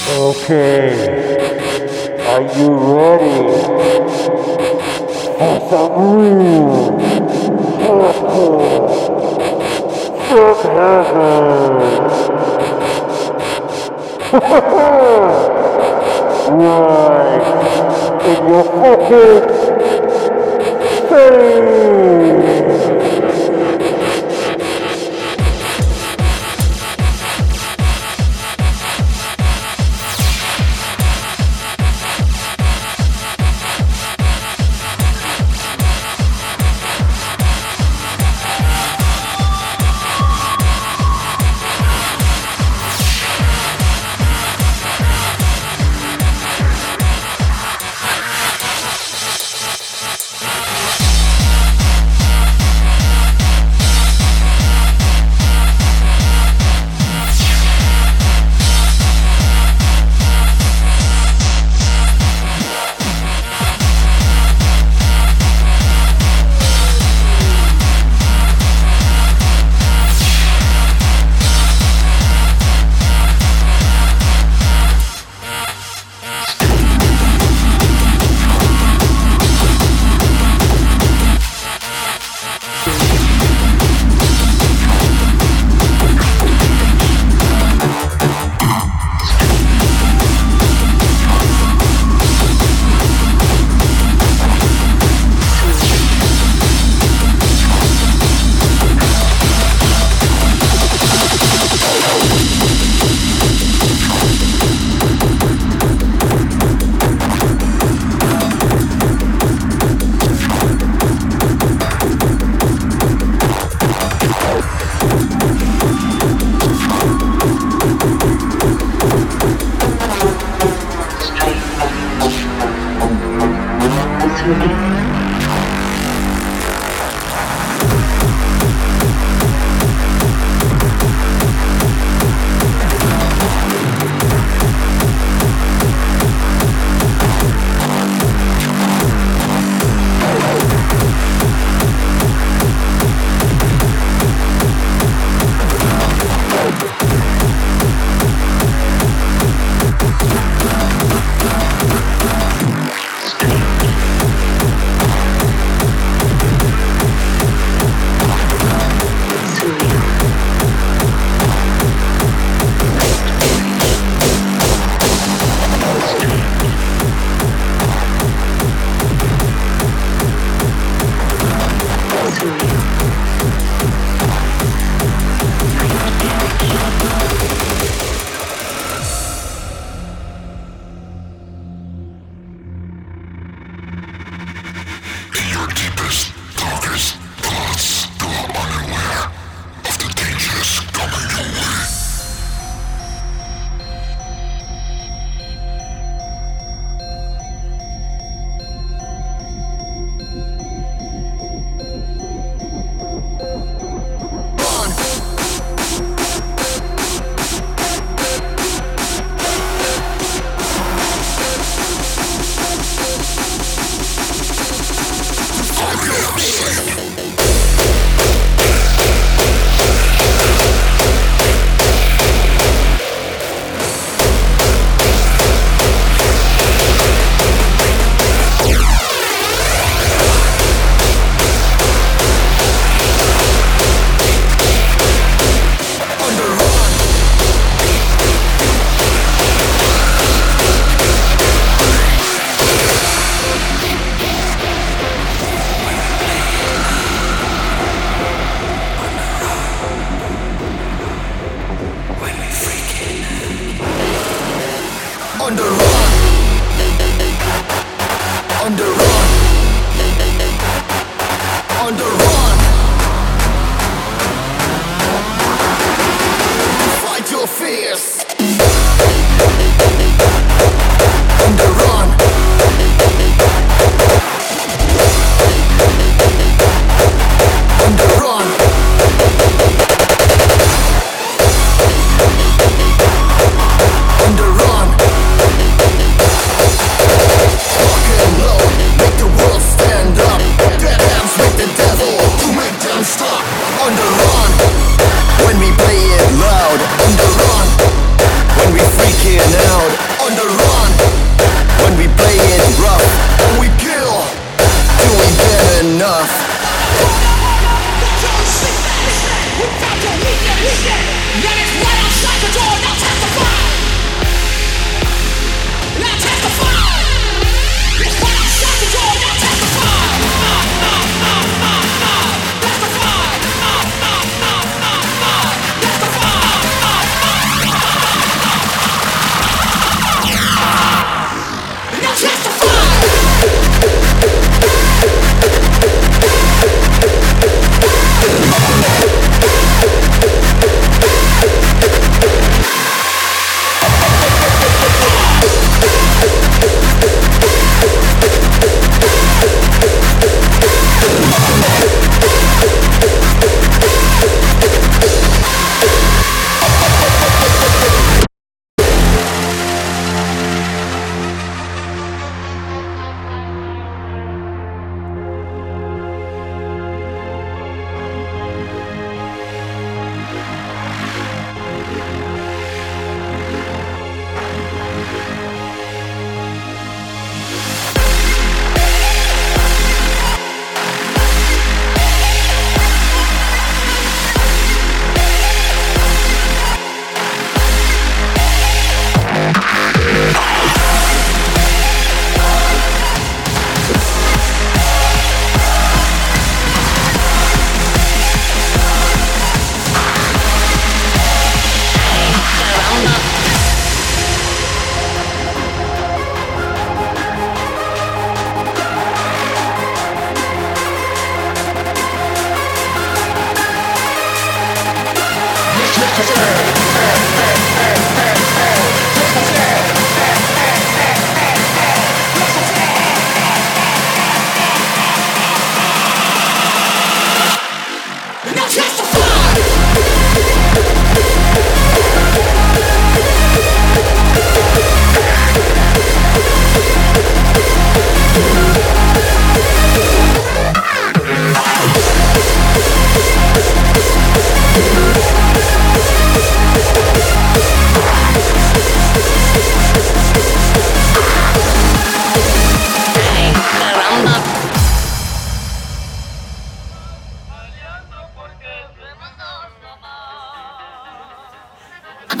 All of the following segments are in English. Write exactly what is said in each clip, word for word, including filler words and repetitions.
Okay, are you ready for some real hardcore fuck heaven? Right, in your fucking face! When we play it loud, on the run. When we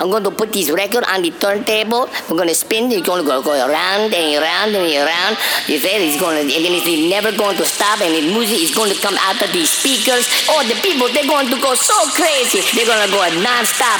I'm going to put this record on the turntable. We're going to spin. It's going to go, go around and around and around. You say it's going to, and then it's never going to stop. And the music is going to come out of these speakers. Oh, the people, they're going to go so crazy. They're going to go non-stop.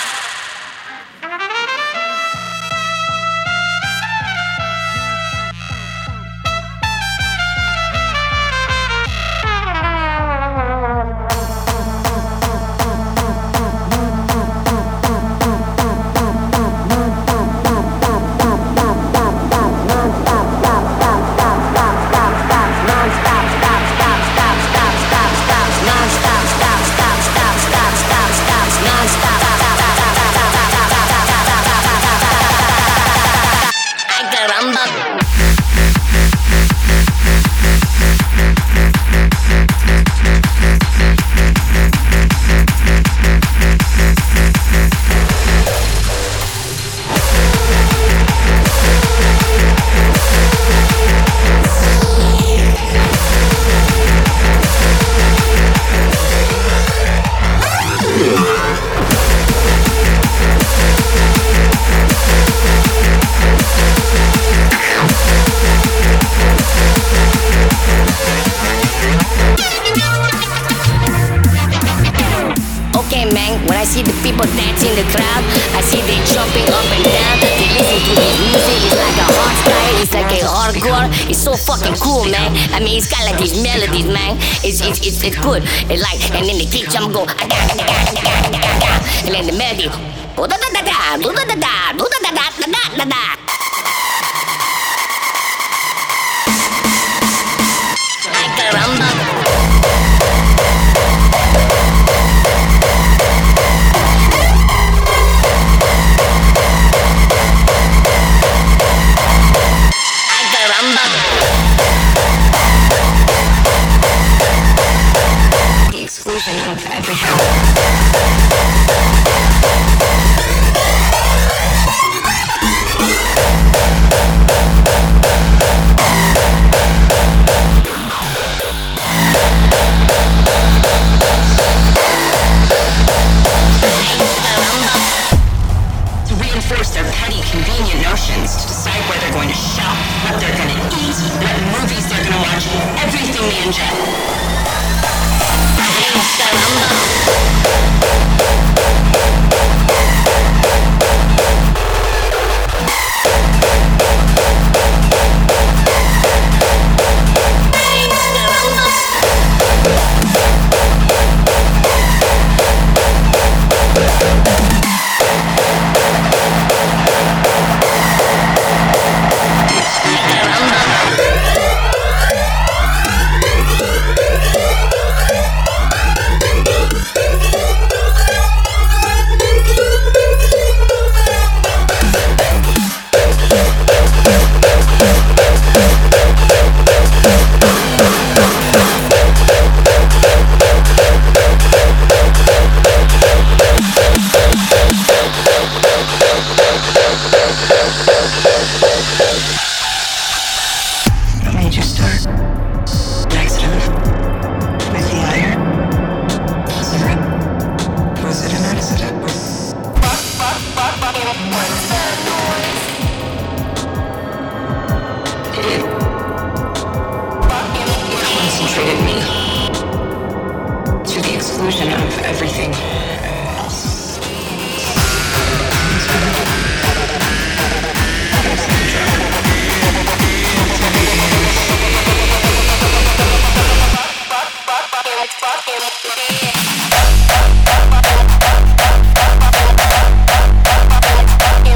When I see the people dancing in the crowd, I see they jumping up and down. They listen to this music, it's like a hardstyle, it's like a hardcore. It's so fucking cool, man. I mean, it's got like these melodies, man. It's it's it's, it's good. It's like, and then the kick drum go, and then the melody, da da da da, da da da da, da da da da da da. Ay caramba. Exclusion of everything. To reinforce their petty, convenient notions, to decide where they're going to shop, what they're going to eat, what movies they're going to watch, everything they inject. Fucking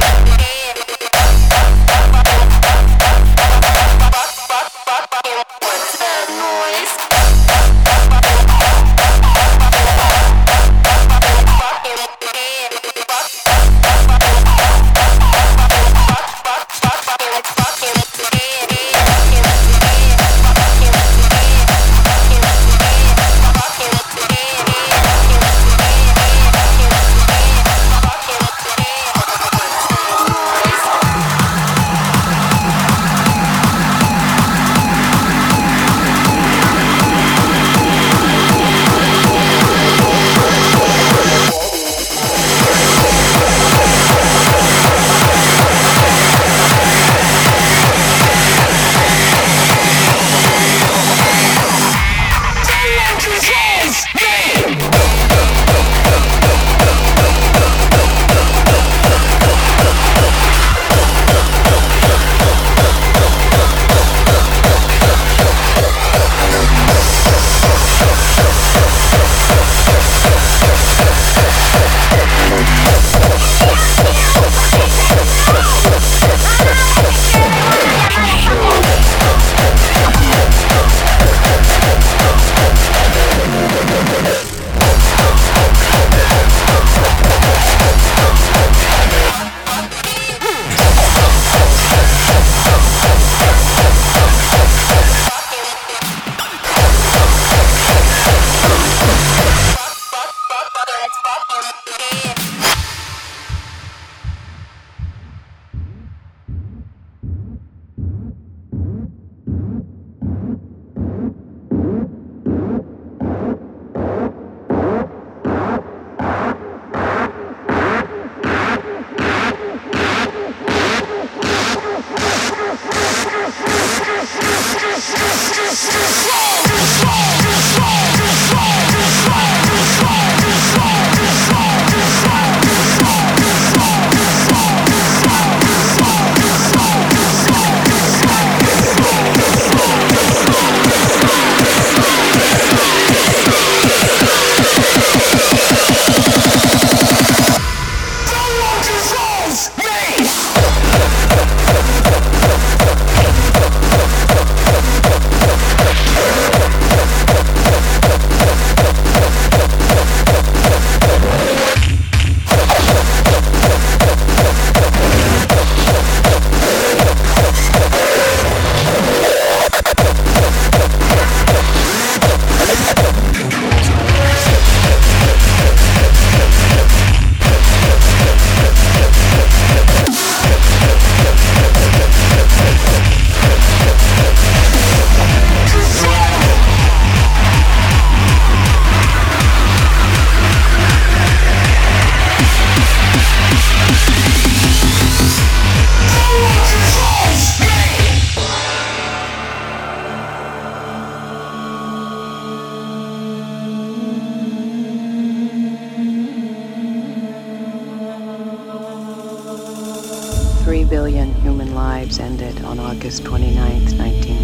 Three billion human lives ended on August twenty-ninth, nineteen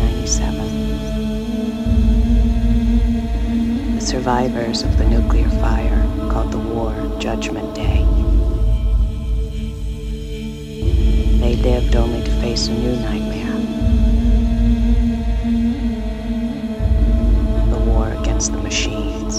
ninety-seven. The survivors of the nuclear fire called the war Judgment Day. They lived only to face a new nightmare. The war against the machines.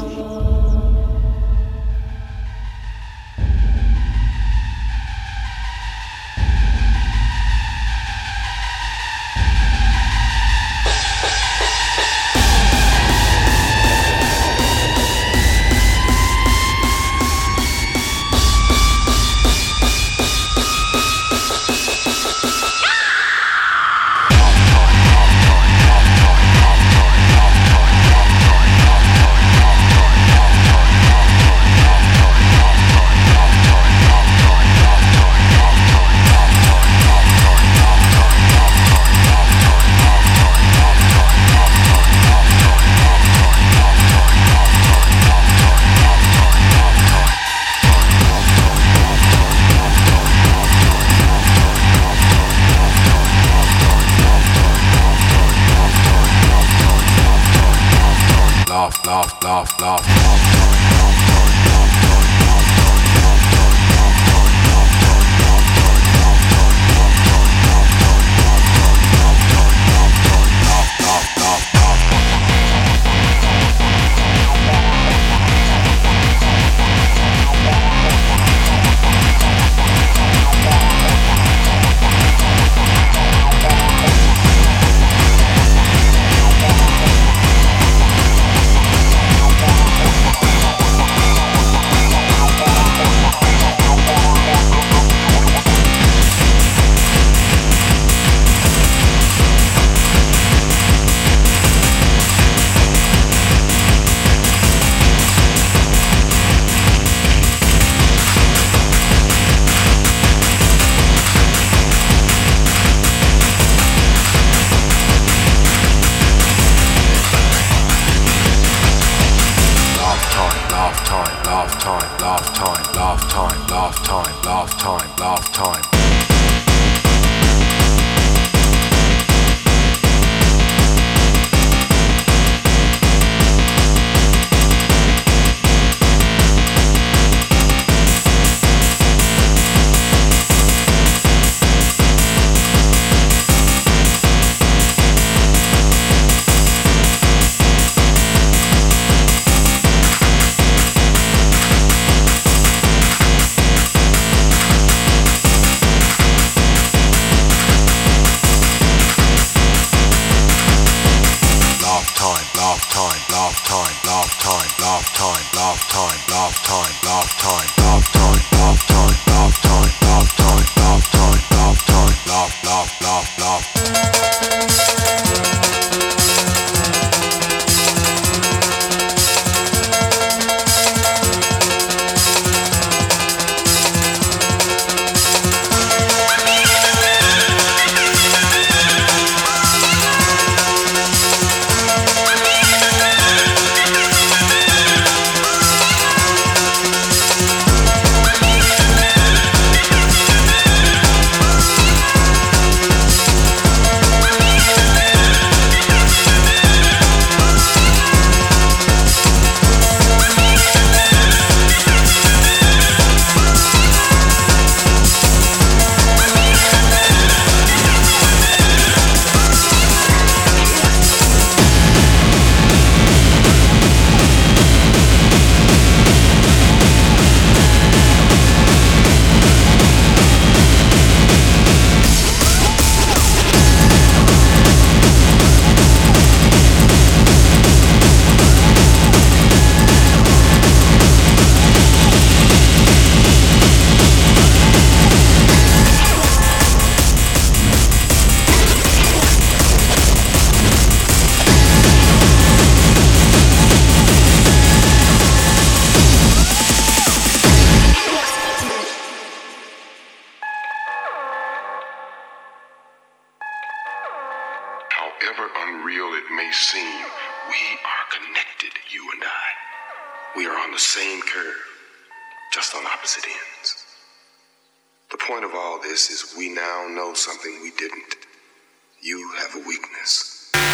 Laugh, laugh, laugh. point of all this is we now know something we didn't. You have a weakness.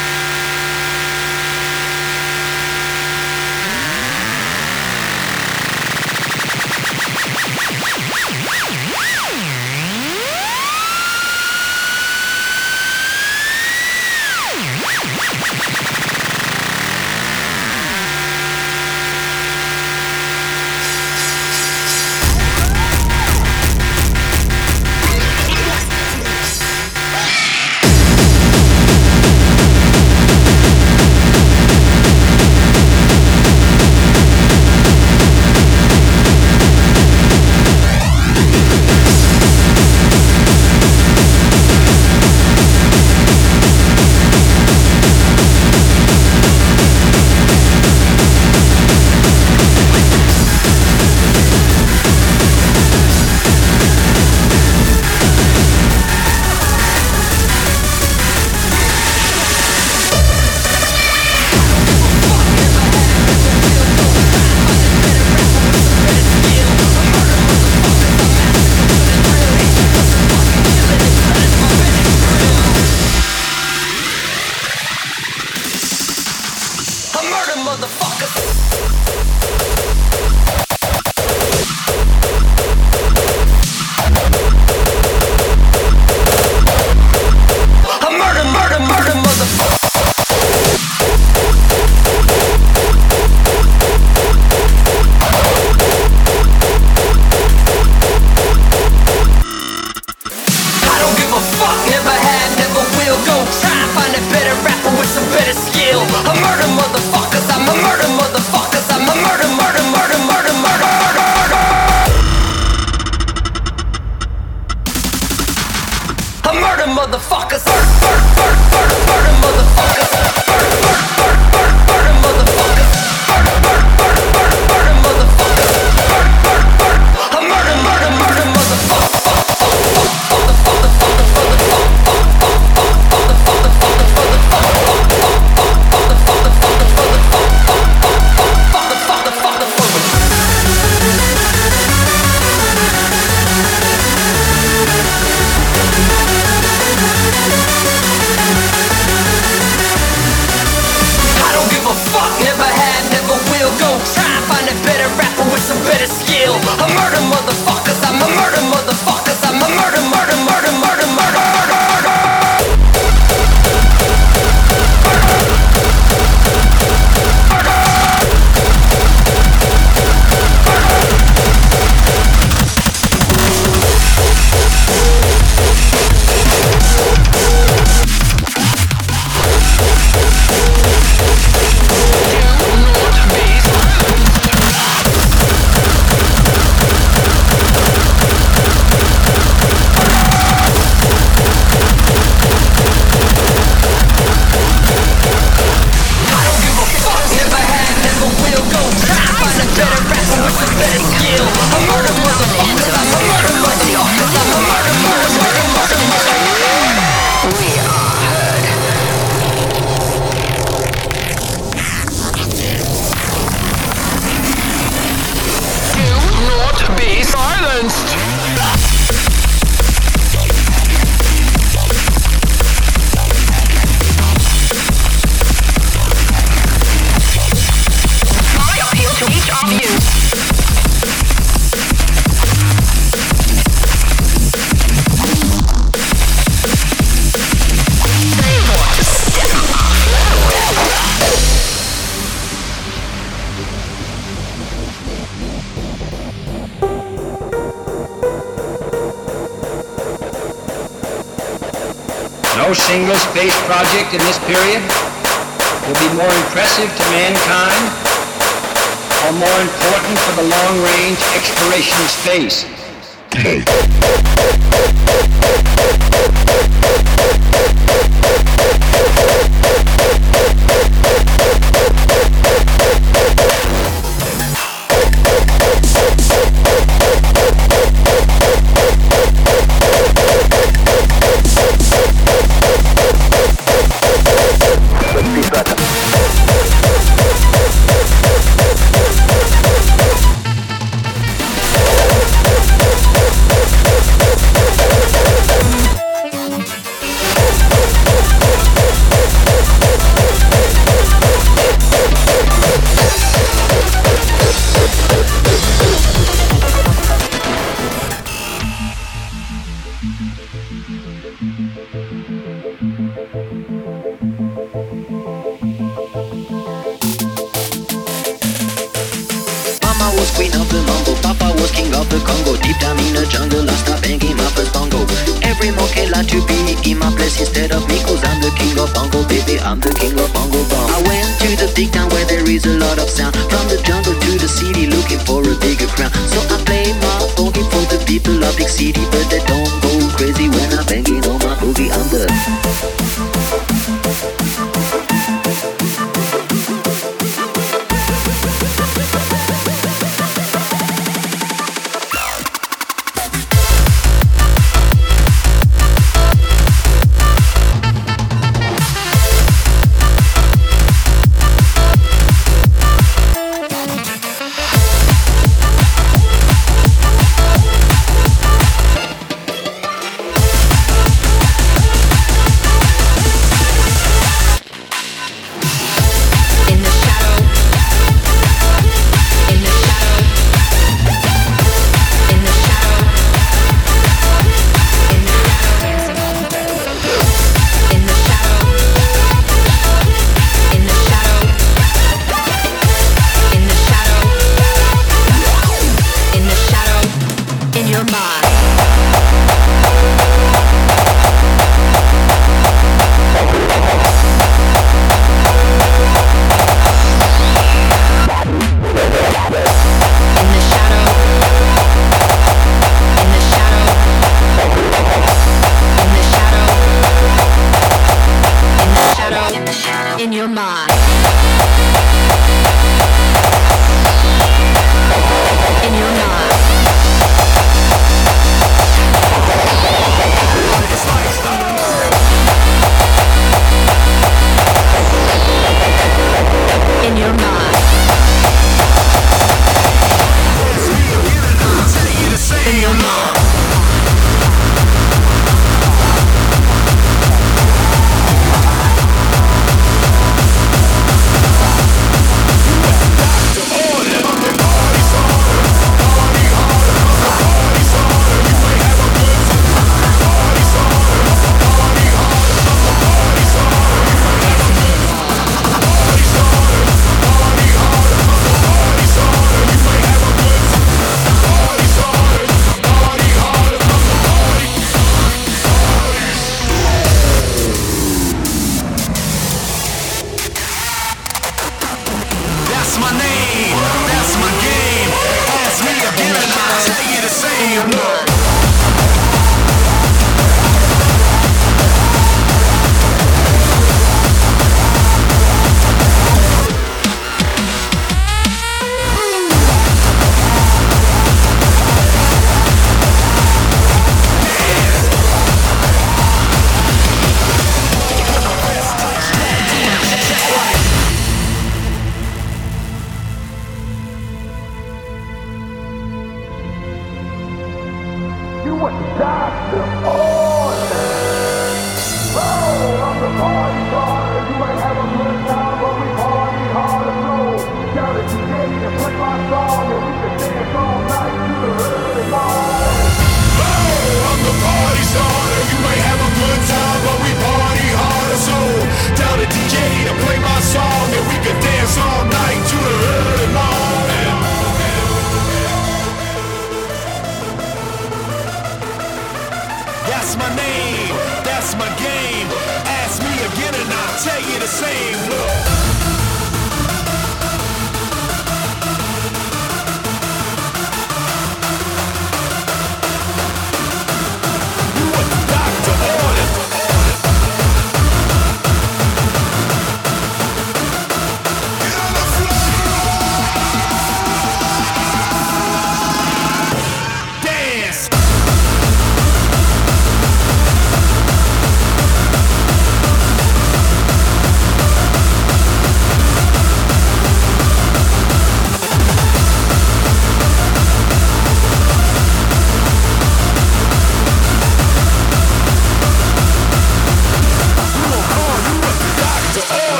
No single space project in this period will be more impressive to mankind or more important for the long-range exploration of space. Mama was queen of the mambo, Papa was king of the Congo. Deep down in the jungle, I start banging my first bongo. Every monkey like to be in my place instead of me, cause I'm the king of bongo, baby, I'm the king of bongo bong. I went to the big town where there is a lot of sound, from the jungle to the city looking for a bigger crown. So I play my boogie for the people of big city, but they don't go crazy when I'm banging on my boogie. I'm the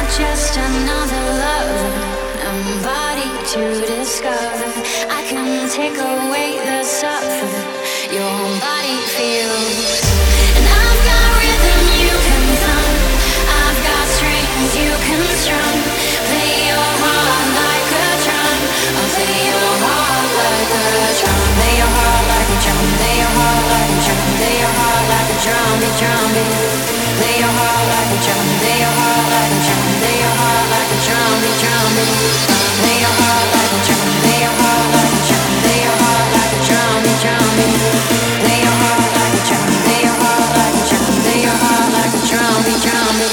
just another lover, a body to discover. I can take away the suffer your body feels. And I've got rhythm you can thumb, I've got strings you can strum. Play your heart like a drum, I'll play your heart like a drum. Play your heart like a drum, play your heart like a drum, play your heart like a drum, be drum, be. Play your heart like a drum, play your heart like a drum, play your heart like a drum, be drum, be. Play your heart like a drum, play your heart like a drum, play your heart like a drum, be drum, be. Play your heart like a drum, play your heart like a drum, play your heart like a drum, be drum, be.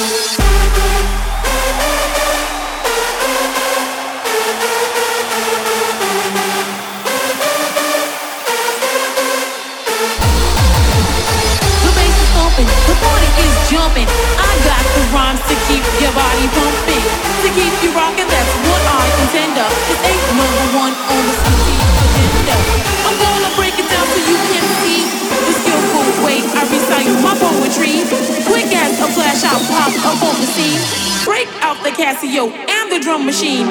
The party is jumping. I got the rhymes to keep your body pumping, to keep you rocking. That's what I contend of. It's ain't number one on the city agenda. I'm gonna break it down so you can see the skillful way I recite my poetry. Quick as a flash, I'll pop up on the scene. Break out the Casio and the drum machine.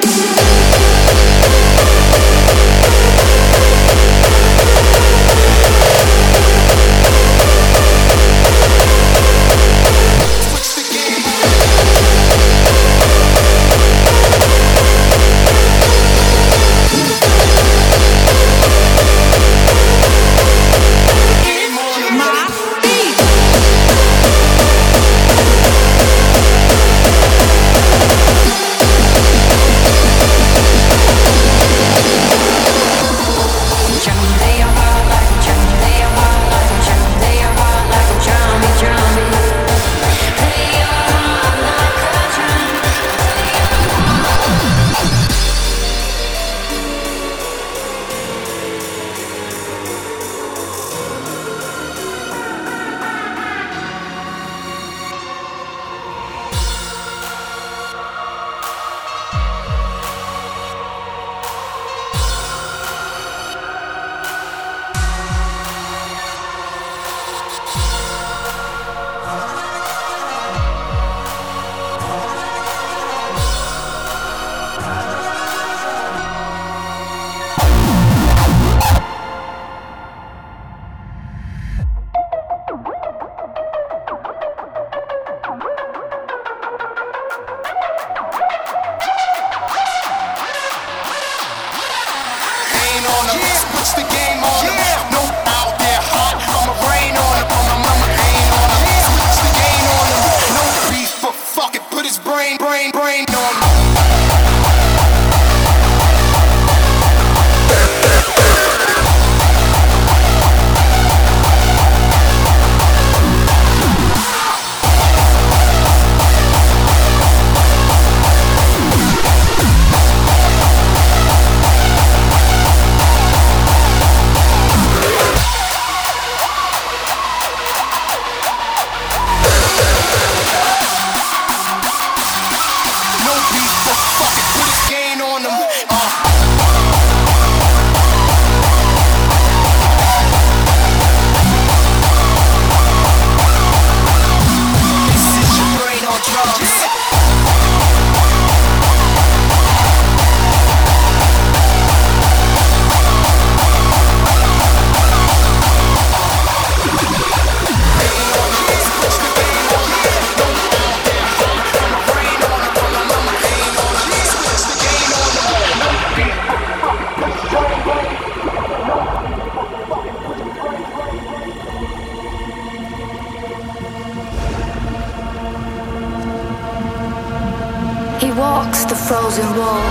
Walks the frozen wall.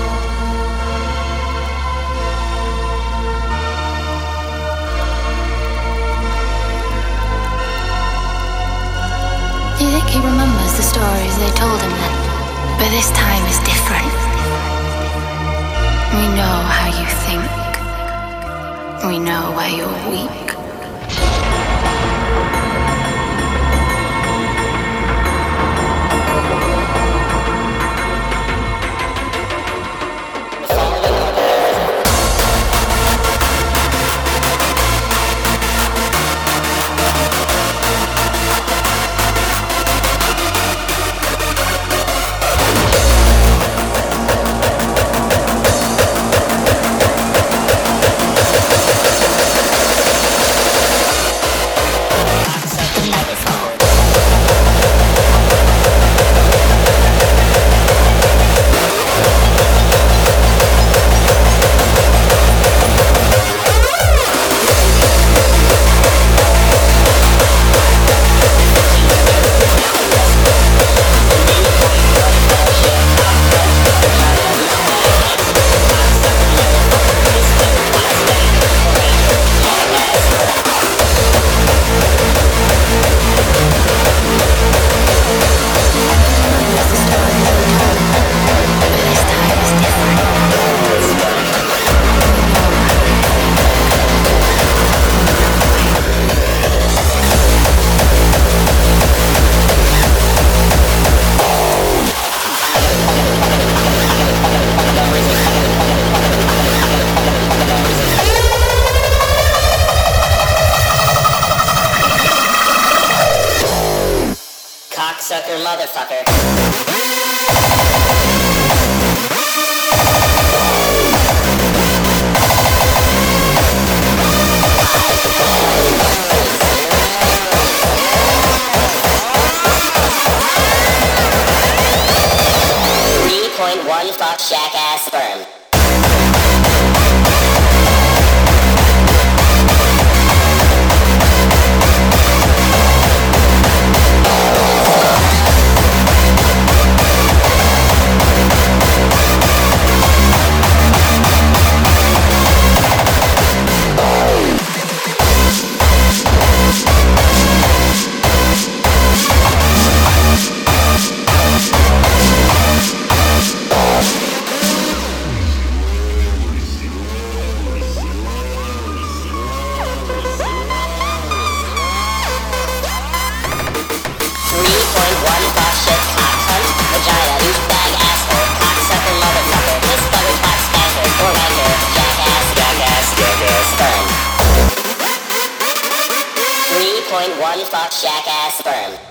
Do you think he remembers the stories they told him then? But this time is different. We know how you think. We know where you're weak. cocksucker motherfucker. three point one fuck shack ass sperm. three point one fuck shack ass sperm.